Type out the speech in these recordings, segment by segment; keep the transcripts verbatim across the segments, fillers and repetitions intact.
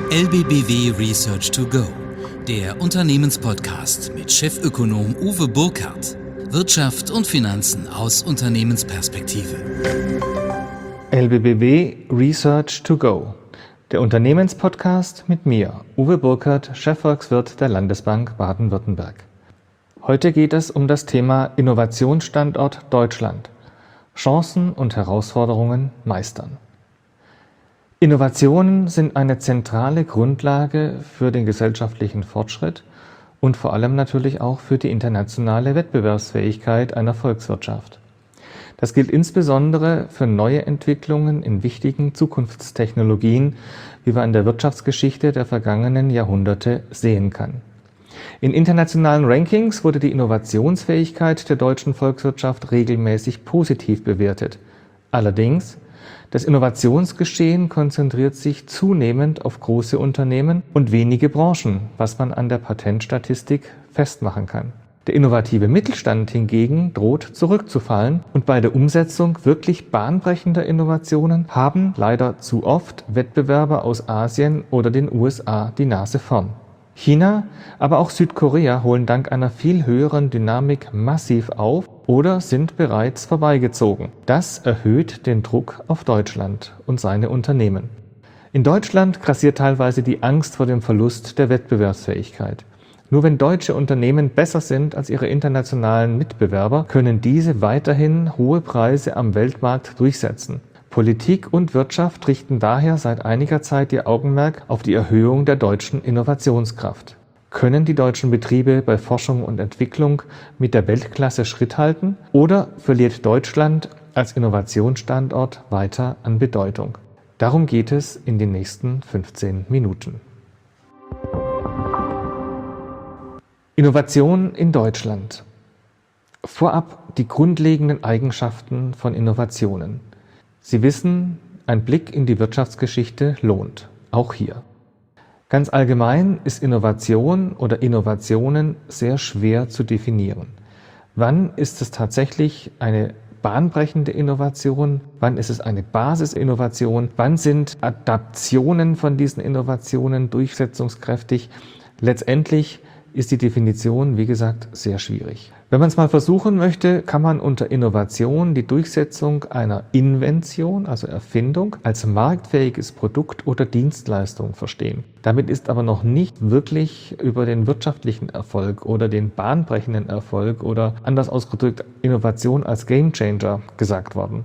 L B B W Research to Go, der Unternehmenspodcast mit Chefökonom Uwe Burkhardt. Wirtschaft und Finanzen aus Unternehmensperspektive. L B B W Research to Go, der Unternehmenspodcast mit mir, Uwe Burkhardt, Chefvolkswirt der Landesbank Baden-Württemberg. Heute geht es um das Thema Innovationsstandort Deutschland. Chancen und Herausforderungen meistern. Innovationen sind eine zentrale Grundlage für den gesellschaftlichen Fortschritt und vor allem natürlich auch für die internationale Wettbewerbsfähigkeit einer Volkswirtschaft. Das gilt insbesondere für neue Entwicklungen in wichtigen Zukunftstechnologien, wie man in der Wirtschaftsgeschichte der vergangenen Jahrhunderte sehen kann. In internationalen Rankings wurde die Innovationsfähigkeit der deutschen Volkswirtschaft regelmäßig positiv bewertet. Allerdings, das Innovationsgeschehen konzentriert sich zunehmend auf große Unternehmen und wenige Branchen, was man an der Patentstatistik festmachen kann. Der innovative Mittelstand hingegen droht zurückzufallen und bei der Umsetzung wirklich bahnbrechender Innovationen haben leider zu oft Wettbewerber aus Asien oder den U S A die Nase vorn. China, aber auch Südkorea holen dank einer viel höheren Dynamik massiv auf oder sind bereits vorbeigezogen. Das erhöht den Druck auf Deutschland und seine Unternehmen. In Deutschland grassiert teilweise die Angst vor dem Verlust der Wettbewerbsfähigkeit. Nur wenn deutsche Unternehmen besser sind als ihre internationalen Mitbewerber, können diese weiterhin hohe Preise am Weltmarkt durchsetzen. Politik und Wirtschaft richten daher seit einiger Zeit ihr Augenmerk auf die Erhöhung der deutschen Innovationskraft. Können die deutschen Betriebe bei Forschung und Entwicklung mit der Weltklasse Schritt halten oder verliert Deutschland als Innovationsstandort weiter an Bedeutung? Darum geht es in den nächsten fünfzehn Minuten. Innovation in Deutschland. Vorab die grundlegenden Eigenschaften von Innovationen. Sie wissen, ein Blick in die Wirtschaftsgeschichte lohnt, auch hier. Ganz allgemein ist Innovation oder Innovationen sehr schwer zu definieren. Wann ist es tatsächlich eine bahnbrechende Innovation? Wann ist es eine Basisinnovation? Wann sind Adaptionen von diesen Innovationen durchsetzungskräftig? Letztendlich ist die Definition, wie gesagt, sehr schwierig. Wenn man es mal versuchen möchte, kann man unter Innovation die Durchsetzung einer Invention, also Erfindung, als marktfähiges Produkt oder Dienstleistung verstehen. Damit ist aber noch nicht wirklich über den wirtschaftlichen Erfolg oder den bahnbrechenden Erfolg oder anders ausgedrückt Innovation als Gamechanger gesagt worden.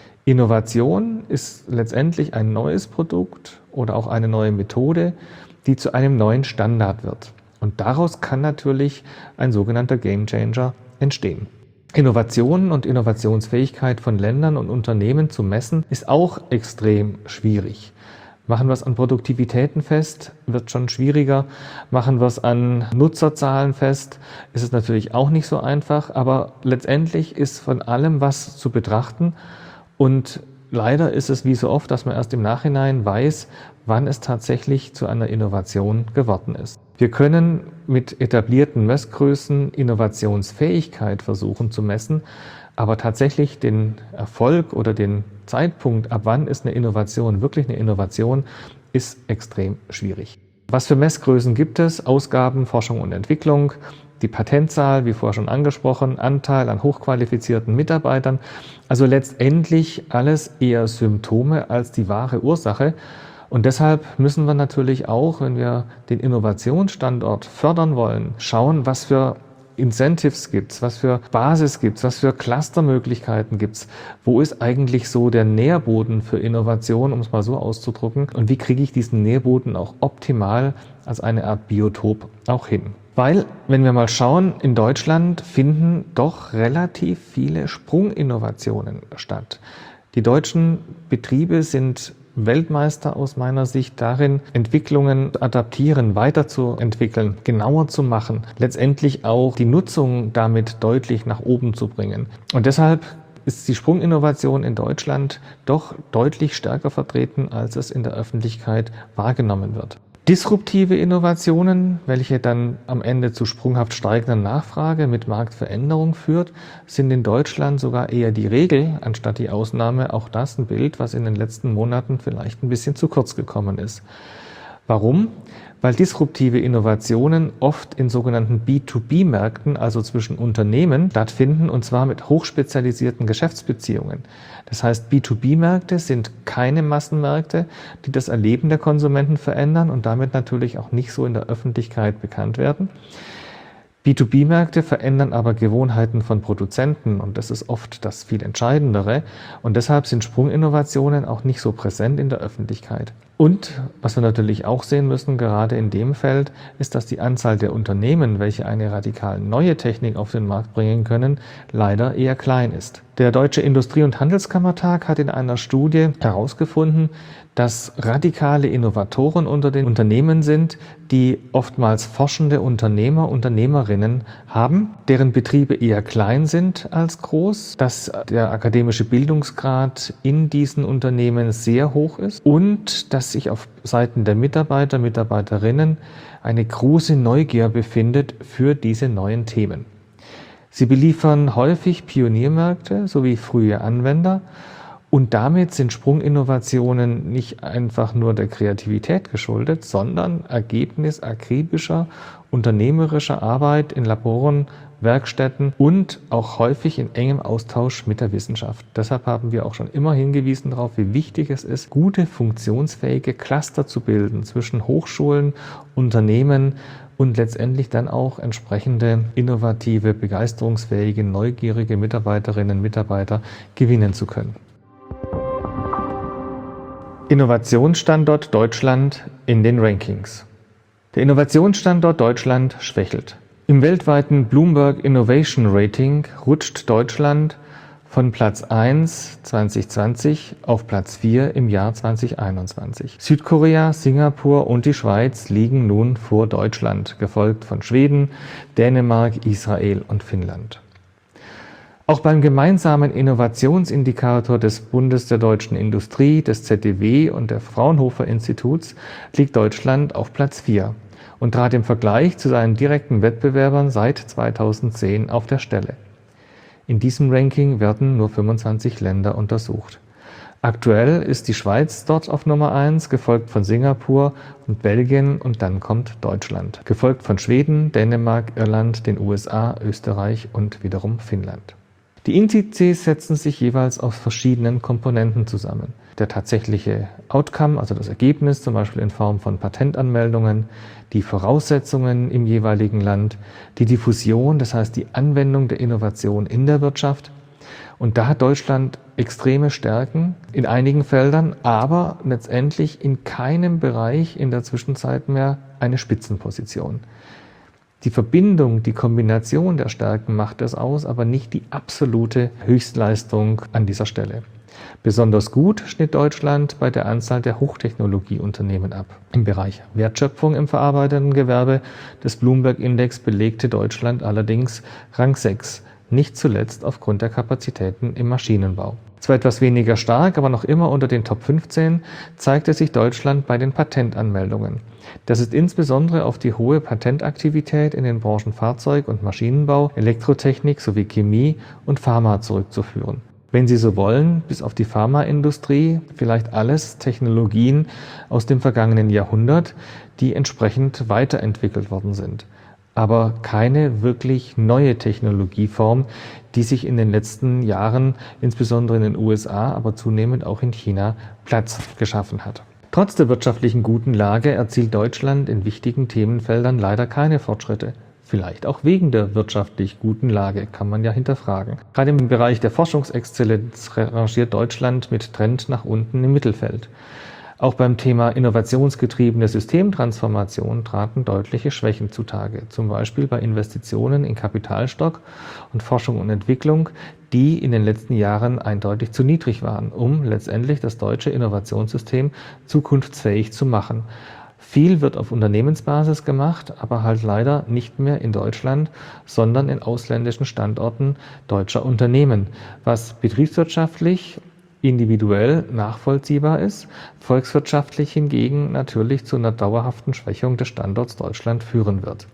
Innovation ist letztendlich ein neues Produkt oder auch eine neue Methode, die zu einem neuen Standard wird. Und daraus kann natürlich ein sogenannter Gamechanger entstehen. Innovationen und Innovationsfähigkeit von Ländern und Unternehmen zu messen, ist auch extrem schwierig. Machen wir es an Produktivitäten fest, wird schon schwieriger. Machen wir es an Nutzerzahlen fest, ist es natürlich auch nicht so einfach. Aber letztendlich ist von allem was zu betrachten. Und leider ist es wie so oft, dass man erst im Nachhinein weiß, wann es tatsächlich zu einer Innovation geworden ist. Wir können mit etablierten Messgrößen Innovationsfähigkeit versuchen zu messen, aber tatsächlich den Erfolg oder den Zeitpunkt, ab wann ist eine Innovation wirklich eine Innovation, ist extrem schwierig. Was für Messgrößen gibt es? Ausgaben, Forschung und Entwicklung, die Patentzahl, wie vorher schon angesprochen, Anteil an hochqualifizierten Mitarbeitern. Also letztendlich alles eher Symptome als die wahre Ursache. Und deshalb müssen wir natürlich auch, wenn wir den Innovationsstandort fördern wollen, schauen, was für Incentives gibt's, was für Basis gibt's, was für Clustermöglichkeiten gibt's. Wo ist eigentlich so der Nährboden für Innovation, um es mal so auszudrücken? Und wie kriege ich diesen Nährboden auch optimal als eine Art Biotop auch hin? Weil, wenn wir mal schauen, in Deutschland finden doch relativ viele Sprunginnovationen statt. Die deutschen Betriebe sind Weltmeister aus meiner Sicht darin, Entwicklungen zu adaptieren, weiterzuentwickeln, genauer zu machen, letztendlich auch die Nutzung damit deutlich nach oben zu bringen. Und deshalb ist die Sprunginnovation in Deutschland doch deutlich stärker vertreten, als es in der Öffentlichkeit wahrgenommen wird. Disruptive Innovationen, welche dann am Ende zu sprunghaft steigender Nachfrage mit Marktveränderung führt, sind in Deutschland sogar eher die Regel anstatt die Ausnahme. Auch das ein Bild, was in den letzten Monaten vielleicht ein bisschen zu kurz gekommen ist. Warum? Weil disruptive Innovationen oft in sogenannten B zwei B Märkten, also zwischen Unternehmen, stattfinden, und zwar mit hochspezialisierten Geschäftsbeziehungen. Das heißt, B zwei B Märkte sind keine Massenmärkte, die das Erleben der Konsumenten verändern und damit natürlich auch nicht so in der Öffentlichkeit bekannt werden. B zwei B Märkte verändern aber Gewohnheiten von Produzenten, und das ist oft das viel Entscheidendere, und deshalb sind Sprunginnovationen auch nicht so präsent in der Öffentlichkeit. Und was wir natürlich auch sehen müssen, gerade in dem Feld, ist, dass die Anzahl der Unternehmen, welche eine radikal neue Technik auf den Markt bringen können, leider eher klein ist. Der Deutsche Industrie- und Handelskammertag hat in einer Studie herausgefunden, dass radikale Innovatoren unter den Unternehmen sind, die oftmals forschende Unternehmer, Unternehmerinnen haben, deren Betriebe eher klein sind als groß, dass der akademische Bildungsgrad in diesen Unternehmen sehr hoch ist und dass sich auf Seiten der Mitarbeiter, Mitarbeiterinnen eine große Neugier befindet für diese neuen Themen. Sie beliefern häufig Pioniermärkte sowie frühe Anwender. Und damit sind Sprunginnovationen nicht einfach nur der Kreativität geschuldet, sondern Ergebnis akribischer, unternehmerischer Arbeit in Laboren, Werkstätten und auch häufig in engem Austausch mit der Wissenschaft. Deshalb haben wir auch schon immer hingewiesen darauf, wie wichtig es ist, gute, funktionsfähige Cluster zu bilden zwischen Hochschulen, Unternehmen und letztendlich dann auch entsprechende innovative, begeisterungsfähige, neugierige Mitarbeiterinnen und Mitarbeiter gewinnen zu können. Innovationsstandort Deutschland in den Rankings. Der Innovationsstandort Deutschland schwächelt. Im weltweiten Bloomberg Innovation Rating rutscht Deutschland von Platz eins zwanzig zwanzig auf Platz vier im Jahr zwanzig einundzwanzig. Südkorea, Singapur und die Schweiz liegen nun vor Deutschland, gefolgt von Schweden, Dänemark, Israel und Finnland. Auch beim gemeinsamen Innovationsindikator des Bundes der deutschen Industrie, des Z D W und der Fraunhofer Instituts liegt Deutschland auf Platz vier und trat im Vergleich zu seinen direkten Wettbewerbern seit zweitausendzehn auf der Stelle. In diesem Ranking werden nur fünfundzwanzig Länder untersucht. Aktuell ist die Schweiz dort auf Nummer eins, gefolgt von Singapur und Belgien, und dann kommt Deutschland, gefolgt von Schweden, Dänemark, Irland, den U S A, Österreich und wiederum Finnland. Die Indizes setzen sich jeweils aus verschiedenen Komponenten zusammen. Der tatsächliche Outcome, also das Ergebnis, zum Beispiel in Form von Patentanmeldungen, die Voraussetzungen im jeweiligen Land, die Diffusion, das heißt die Anwendung der Innovation in der Wirtschaft. Und da hat Deutschland extreme Stärken in einigen Feldern, aber letztendlich in keinem Bereich in der Zwischenzeit mehr eine Spitzenposition. Die Verbindung, die Kombination der Stärken macht es aus, aber nicht die absolute Höchstleistung an dieser Stelle. Besonders gut schnitt Deutschland bei der Anzahl der Hochtechnologieunternehmen ab. Im Bereich Wertschöpfung im verarbeitenden Gewerbe des Bloomberg-Index belegte Deutschland allerdings Rang sechs, nicht zuletzt aufgrund der Kapazitäten im Maschinenbau. Zwar etwas weniger stark, aber noch immer unter den Top fünfzehn, zeigte sich Deutschland bei den Patentanmeldungen. Das ist insbesondere auf die hohe Patentaktivität in den Branchen Fahrzeug- und Maschinenbau, Elektrotechnik sowie Chemie und Pharma zurückzuführen. Wenn Sie so wollen, bis auf die Pharmaindustrie vielleicht alles Technologien aus dem vergangenen Jahrhundert, die entsprechend weiterentwickelt worden sind. Aber keine wirklich neue Technologieform, die sich in den letzten Jahren, insbesondere in den U S A, aber zunehmend auch in China, Platz geschaffen hat. Trotz der wirtschaftlichen guten Lage erzielt Deutschland in wichtigen Themenfeldern leider keine Fortschritte. Vielleicht auch wegen der wirtschaftlich guten Lage, kann man ja hinterfragen. Gerade im Bereich der Forschungsexzellenz rangiert Deutschland mit Trend nach unten im Mittelfeld. Auch beim Thema innovationsgetriebene Systemtransformation traten deutliche Schwächen zutage, zum Beispiel bei Investitionen in Kapitalstock und Forschung und Entwicklung, die in den letzten Jahren eindeutig zu niedrig waren, um letztendlich das deutsche Innovationssystem zukunftsfähig zu machen. Viel wird auf Unternehmensbasis gemacht, aber halt leider nicht mehr in Deutschland, sondern in ausländischen Standorten deutscher Unternehmen, was betriebswirtschaftlich individuell nachvollziehbar ist, volkswirtschaftlich hingegen natürlich zu einer dauerhaften Schwächung des Standorts Deutschland führen wird.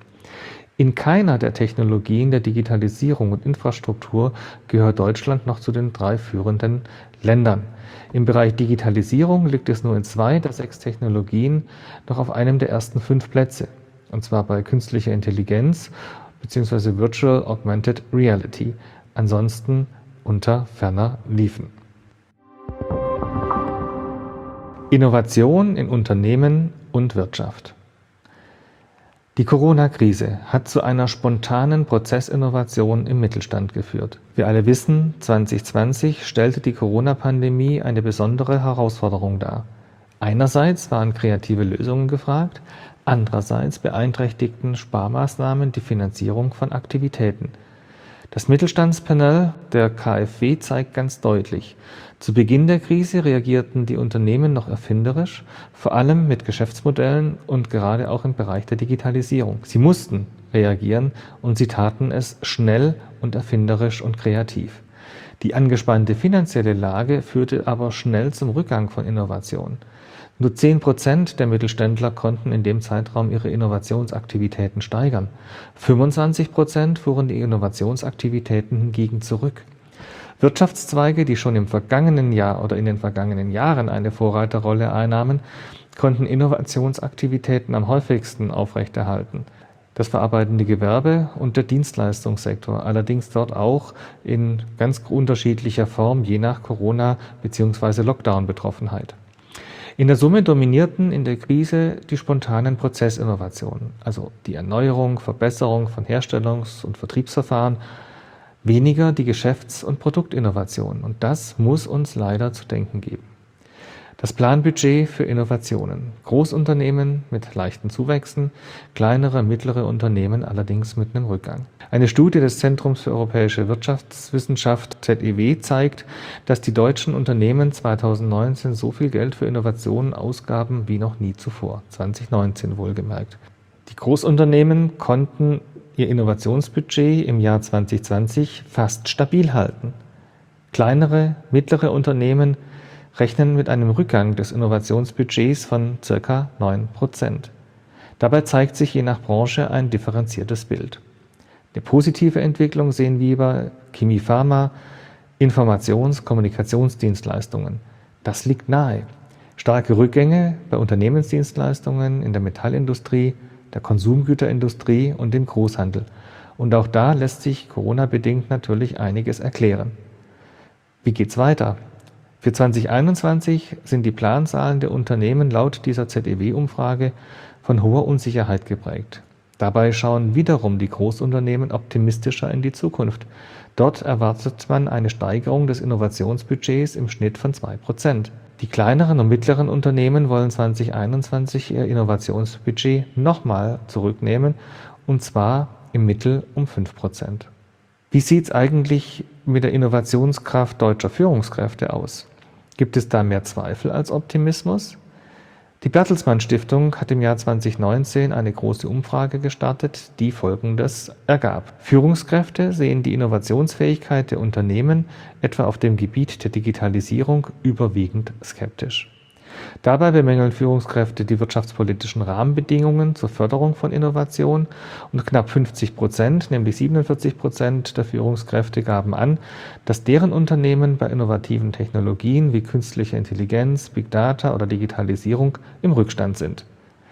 In keiner der Technologien der Digitalisierung und Infrastruktur gehört Deutschland noch zu den drei führenden Ländern. Im Bereich Digitalisierung liegt es nur in zwei der sechs Technologien noch auf einem der ersten fünf Plätze, und zwar bei künstlicher Intelligenz bzw. Virtual Augmented Reality, ansonsten unter ferner liefen. Innovation in Unternehmen und Wirtschaft. Die Corona-Krise hat zu einer spontanen Prozessinnovation im Mittelstand geführt. Wir alle wissen, zwanzig zwanzig stellte die Corona-Pandemie eine besondere Herausforderung dar. Einerseits waren kreative Lösungen gefragt, andererseits beeinträchtigten Sparmaßnahmen die Finanzierung von Aktivitäten. Das Mittelstandspanel der K f W zeigt ganz deutlich: Zu Beginn der Krise reagierten die Unternehmen noch erfinderisch, vor allem mit Geschäftsmodellen und gerade auch im Bereich der Digitalisierung. Sie mussten reagieren und sie taten es schnell und erfinderisch und kreativ. Die angespannte finanzielle Lage führte aber schnell zum Rückgang von Innovation. Nur zehn Prozent der Mittelständler konnten in dem Zeitraum ihre Innovationsaktivitäten steigern. fünfundzwanzig Prozent fuhren die Innovationsaktivitäten hingegen zurück. Wirtschaftszweige, die schon im vergangenen Jahr oder in den vergangenen Jahren eine Vorreiterrolle einnahmen, konnten Innovationsaktivitäten am häufigsten aufrechterhalten. Das verarbeitende Gewerbe und der Dienstleistungssektor, allerdings dort auch in ganz unterschiedlicher Form, je nach Corona- bzw. Lockdown-Betroffenheit. In der Summe dominierten in der Krise die spontanen Prozessinnovationen, also die Erneuerung, Verbesserung von Herstellungs- und Vertriebsverfahren, weniger die Geschäfts- und Produktinnovationen. Und das muss uns leider zu denken geben. Das Planbudget für Innovationen. Großunternehmen mit leichten Zuwächsen, kleinere, mittlere Unternehmen allerdings mit einem Rückgang. Eine Studie des Zentrums für Europäische Wirtschaftswissenschaft Z E W zeigt, dass die deutschen Unternehmen zweitausendneunzehn so viel Geld für Innovationen ausgaben wie noch nie zuvor, zwanzig neunzehn wohlgemerkt. Die Großunternehmen konnten ihr Innovationsbudget im Jahr zwanzig zwanzig fast stabil halten. Kleinere, mittlere Unternehmen rechnen mit einem Rückgang des Innovationsbudgets von ca. neun Prozent. Dabei zeigt sich je nach Branche ein differenziertes Bild. Eine positive Entwicklung sehen wir bei Chemie, Pharma, Informations-, Kommunikationsdienstleistungen. Das liegt nahe. Starke Rückgänge bei Unternehmensdienstleistungen in der Metallindustrie, der Konsumgüterindustrie und dem Großhandel. Und auch da lässt sich Corona-bedingt natürlich einiges erklären. Wie geht's weiter? Für zwanzig einundzwanzig sind die Planzahlen der Unternehmen laut dieser Z E W-Umfrage von hoher Unsicherheit geprägt. Dabei schauen wiederum die Großunternehmen optimistischer in die Zukunft. Dort erwartet man eine Steigerung des Innovationsbudgets im Schnitt von zwei Prozent. Die kleineren und mittleren Unternehmen wollen zwanzig einundzwanzig ihr Innovationsbudget nochmal zurücknehmen, und zwar im Mittel um fünf Prozent. Wie sieht es eigentlich mit der Innovationskraft deutscher Führungskräfte aus? Gibt es da mehr Zweifel als Optimismus? Die Bertelsmann Stiftung hat im Jahr zwanzig neunzehn eine große Umfrage gestartet, die Folgendes ergab: Führungskräfte sehen die Innovationsfähigkeit der Unternehmen etwa auf dem Gebiet der Digitalisierung überwiegend skeptisch. Dabei bemängeln Führungskräfte die wirtschaftspolitischen Rahmenbedingungen zur Förderung von Innovation, und knapp fünfzig Prozent, nämlich siebenundvierzig Prozent der Führungskräfte gaben an, dass deren Unternehmen bei innovativen Technologien wie künstliche Intelligenz, Big Data oder Digitalisierung im Rückstand sind.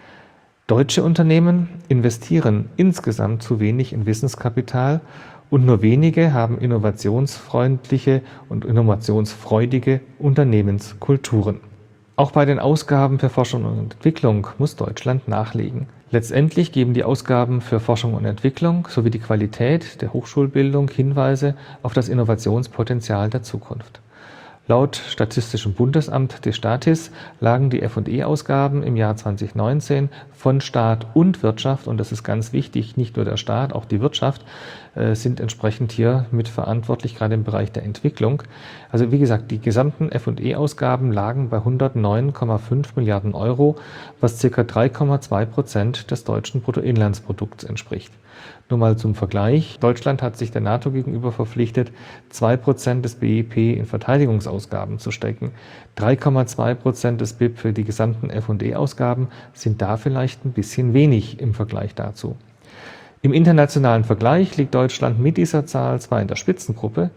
Deutsche Unternehmen investieren insgesamt zu wenig in Wissenskapital und nur wenige haben innovationsfreundliche und innovationsfreudige Unternehmenskulturen. Auch bei den Ausgaben für Forschung und Entwicklung muss Deutschland nachlegen. Letztendlich geben die Ausgaben für Forschung und Entwicklung sowie die Qualität der Hochschulbildung Hinweise auf das Innovationspotenzial der Zukunft. Laut Statistischem Bundesamt des Staates lagen die F und E-Ausgaben im Jahr zwanzig neunzehn von Staat und Wirtschaft, und das ist ganz wichtig, nicht nur der Staat, auch die Wirtschaft äh, sind entsprechend hier mitverantwortlich, gerade im Bereich der Entwicklung. Also wie gesagt, die gesamten F und E-Ausgaben lagen bei hundertneun Komma fünf Milliarden Euro, was ca. drei Komma zwei Prozent des deutschen Bruttoinlandsprodukts entspricht. Nur mal zum Vergleich: Deutschland hat sich der NATO gegenüber verpflichtet, zwei Prozent des B I P in Verteidigungsausgaben zu stecken. drei Komma zwei Prozent des B I P für die gesamten F und E-Ausgaben sind da vielleicht ein bisschen wenig im Vergleich dazu. Im internationalen Vergleich liegt Deutschland mit dieser Zahl zwar in der Spitzengruppe,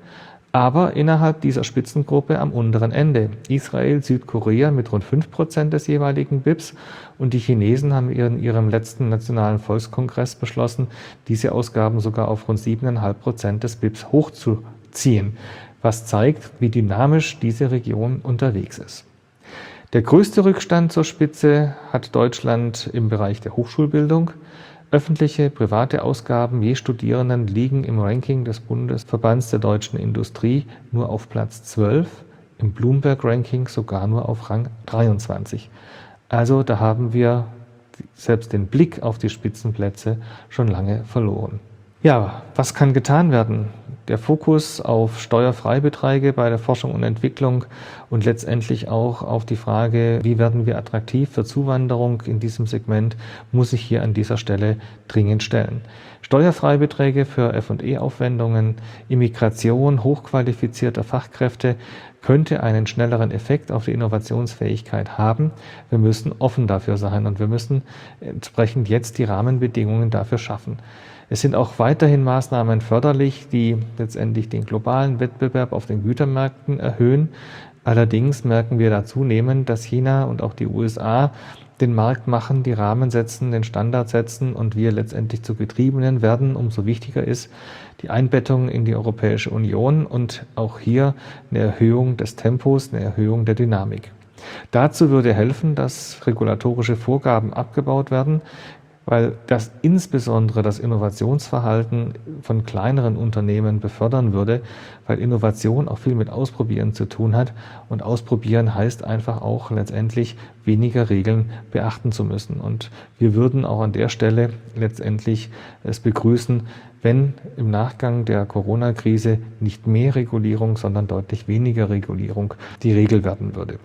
aber innerhalb dieser Spitzengruppe am unteren Ende. Israel, Südkorea mit rund fünf Prozent des jeweiligen B I Ps und die Chinesen haben in ihrem letzten Nationalen Volkskongress beschlossen, diese Ausgaben sogar auf rund sieben Komma fünf Prozent des B I Ps hochzuziehen, was zeigt, wie dynamisch diese Region unterwegs ist. Der größte Rückstand zur Spitze hat Deutschland im Bereich der Hochschulbildung. Öffentliche, private Ausgaben je Studierenden liegen im Ranking des Bundesverbands der deutschen Industrie nur auf Platz zwölf, im Bloomberg-Ranking sogar nur auf Rang dreiundzwanzig. Also da haben wir selbst den Blick auf die Spitzenplätze schon lange verloren. Ja, was kann getan werden? Der Fokus auf Steuerfreibeträge bei der Forschung und Entwicklung und letztendlich auch auf die Frage, wie werden wir attraktiv für Zuwanderung in diesem Segment, muss sich hier an dieser Stelle dringend stellen. Steuerfreibeträge für F und E-Aufwendungen, Immigration hochqualifizierter Fachkräfte könnte einen schnelleren Effekt auf die Innovationsfähigkeit haben. Wir müssen offen dafür sein und wir müssen entsprechend jetzt die Rahmenbedingungen dafür schaffen. Es sind auch weiterhin Maßnahmen förderlich, die letztendlich den globalen Wettbewerb auf den Gütermärkten erhöhen. Allerdings merken wir da zunehmend, dass China und auch die U S A den Markt machen, die Rahmen setzen, den Standard setzen und wir letztendlich zu Getriebenen werden. Umso wichtiger ist die Einbettung in die Europäische Union und auch hier eine Erhöhung des Tempos, eine Erhöhung der Dynamik. Dazu würde helfen, dass regulatorische Vorgaben abgebaut werden, weil das insbesondere das Innovationsverhalten von kleineren Unternehmen befördern würde, weil Innovation auch viel mit Ausprobieren zu tun hat und Ausprobieren heißt einfach auch letztendlich weniger Regeln beachten zu müssen. Und wir würden auch an der Stelle letztendlich es begrüßen, wenn im Nachgang der Corona-Krise nicht mehr Regulierung, sondern deutlich weniger Regulierung die Regel werden würde.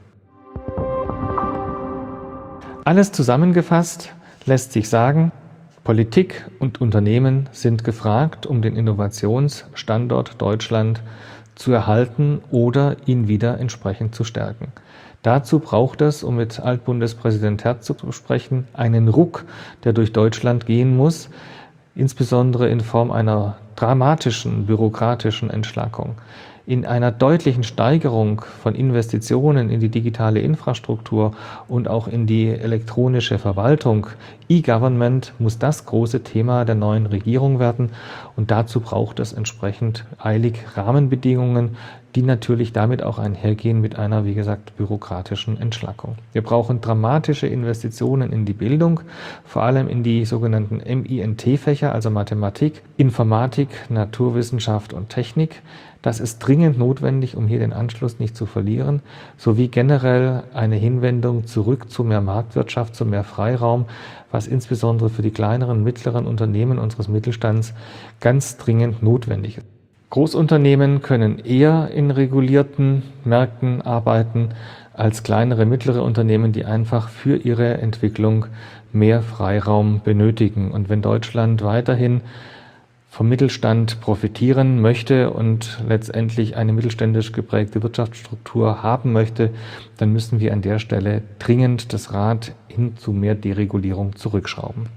Alles zusammengefasst lässt sich sagen, Politik und Unternehmen sind gefragt, um den Innovationsstandort Deutschland zu erhalten oder ihn wieder entsprechend zu stärken. Dazu braucht es, um mit Altbundespräsident Herzog zu sprechen, einen Ruck, der durch Deutschland gehen muss, insbesondere in Form einer dramatischen bürokratischen Entschlackung. In einer deutlichen Steigerung von Investitionen in die digitale Infrastruktur und auch in die elektronische Verwaltung, E-Government, muss das große Thema der neuen Regierung werden. Und dazu braucht es entsprechend eilig Rahmenbedingungen, die natürlich damit auch einhergehen mit einer, wie gesagt, bürokratischen Entschlackung. Wir brauchen dramatische Investitionen in die Bildung, vor allem in die sogenannten M I N T-Fächer, also Mathematik, Informatik, Naturwissenschaft und Technik. Das ist dringend notwendig, um hier den Anschluss nicht zu verlieren, sowie generell eine Hinwendung zurück zu mehr Marktwirtschaft, zu mehr Freiraum, was insbesondere für die kleineren und mittleren Unternehmen unseres Mittelstands ganz dringend notwendig ist. Großunternehmen können eher in regulierten Märkten arbeiten als kleinere, mittlere Unternehmen, die einfach für ihre Entwicklung mehr Freiraum benötigen. Und wenn Deutschland weiterhin vom Mittelstand profitieren möchte und letztendlich eine mittelständisch geprägte Wirtschaftsstruktur haben möchte, dann müssen wir an der Stelle dringend das Rad hin zu mehr Deregulierung zurückschrauben.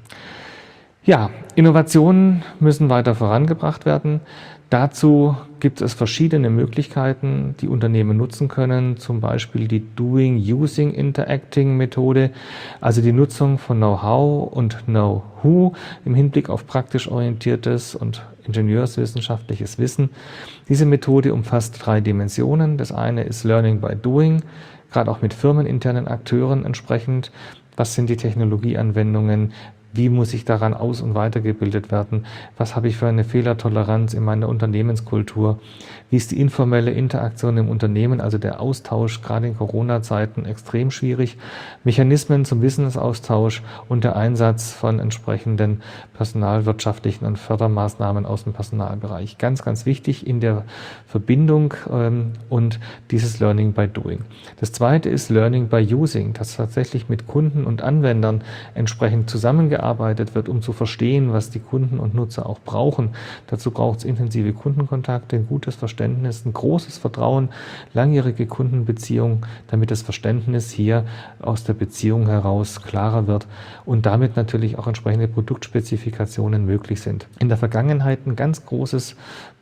Ja, Innovationen müssen weiter vorangebracht werden. Dazu gibt es verschiedene Möglichkeiten, die Unternehmen nutzen können, zum Beispiel die Doing, Using, Interacting Methode, also die Nutzung von Know-how und Know-who im Hinblick auf praktisch orientiertes und ingenieurswissenschaftliches Wissen. Diese Methode umfasst drei Dimensionen. Das eine ist Learning by Doing, gerade auch mit firmeninternen Akteuren entsprechend. Was sind die Technologieanwendungen? Wie muss ich daran aus- und weitergebildet werden? Was habe ich für eine Fehlertoleranz in meiner Unternehmenskultur? Wie ist die informelle Interaktion im Unternehmen, also der Austausch, gerade in Corona-Zeiten extrem schwierig? Mechanismen zum Wissensaustausch und der Einsatz von entsprechenden personalwirtschaftlichen und Fördermaßnahmen aus dem Personalbereich. Ganz, ganz wichtig in der Verbindung ähm, und dieses Learning by Doing. Das zweite ist Learning by Using, das tatsächlich mit Kunden und Anwendern entsprechend zusammengearbeitet arbeitet wird, um zu verstehen, was die Kunden und Nutzer auch brauchen. Dazu braucht es intensive Kundenkontakte, ein gutes Verständnis, ein großes Vertrauen, langjährige Kundenbeziehung, damit das Verständnis hier aus der Beziehung heraus klarer wird und damit natürlich auch entsprechende Produktspezifikationen möglich sind. In der Vergangenheit ein ganz großes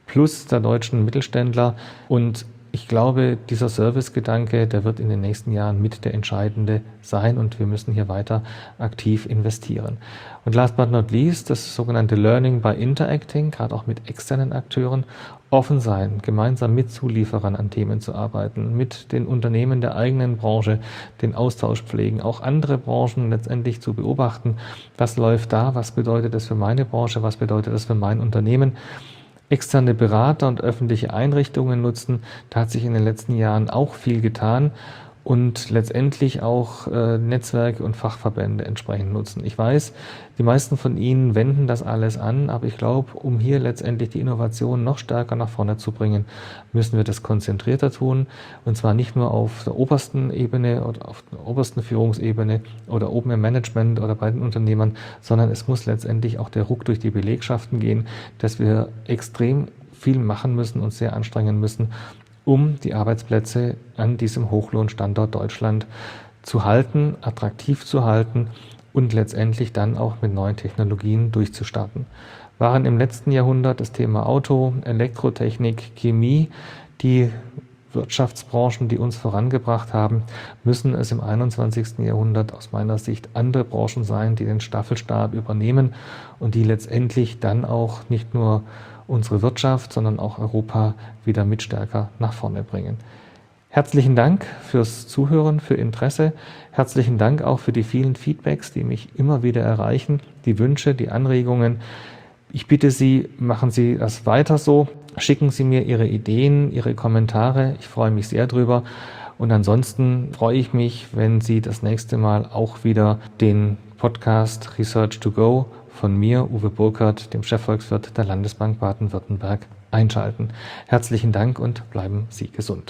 plus der deutschen Mittelständler. Und ich glaube, dieser Servicegedanke, der wird in den nächsten Jahren mit der entscheidende sein und wir müssen hier weiter aktiv investieren. Und last but not least, das sogenannte Learning by Interacting, gerade auch mit externen Akteuren, offen sein, gemeinsam mit Zulieferern an Themen zu arbeiten, mit den Unternehmen der eigenen Branche den Austausch pflegen, auch andere Branchen letztendlich zu beobachten, was läuft da, was bedeutet das für meine Branche, was bedeutet das für mein Unternehmen. Externe Berater und öffentliche Einrichtungen nutzen. Da hat sich in den letzten Jahren auch viel getan und letztendlich auch äh, Netzwerke und Fachverbände entsprechend nutzen. Ich weiß, die meisten von Ihnen wenden das alles an, aber ich glaube, um hier letztendlich die Innovation noch stärker nach vorne zu bringen, müssen wir das konzentrierter tun und zwar nicht nur auf der obersten Ebene oder auf der obersten Führungsebene oder oben im Management oder bei den Unternehmern, sondern es muss letztendlich auch der Ruck durch die Belegschaften gehen, dass wir extrem viel machen müssen und sehr anstrengen müssen, um die Arbeitsplätze an diesem Hochlohnstandort Deutschland zu halten, attraktiv zu halten und letztendlich dann auch mit neuen Technologien durchzustarten. Waren im letzten Jahrhundert das Thema Auto, Elektrotechnik, Chemie, die Wirtschaftsbranchen, die uns vorangebracht haben, müssen es im einundzwanzigsten Jahrhundert aus meiner Sicht andere Branchen sein, die den Staffelstab übernehmen und die letztendlich dann auch nicht nur unsere Wirtschaft, sondern auch Europa wieder mit stärker nach vorne bringen. Herzlichen Dank fürs Zuhören, für Interesse. Herzlichen Dank auch für die vielen Feedbacks, die mich immer wieder erreichen, die Wünsche, die Anregungen. Ich bitte Sie, machen Sie das weiter so. Schicken Sie mir Ihre Ideen, Ihre Kommentare. Ich freue mich sehr drüber. Und ansonsten freue ich mich, wenn Sie das nächste Mal auch wieder den Podcast Research to Go von mir, Uwe Burkhardt, dem Chefvolkswirt der Landesbank Baden-Württemberg, einschalten. Herzlichen Dank und bleiben Sie gesund.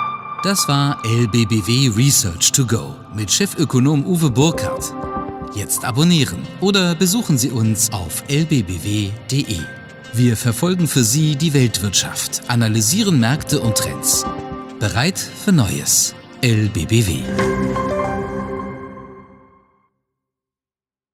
Das war L B B W Research to Go mit Chefökonom Uwe Burkhardt. Jetzt abonnieren oder besuchen Sie uns auf l b b w punkt d e. Wir verfolgen für Sie die Weltwirtschaft, analysieren Märkte und Trends. Bereit für Neues. L B B W.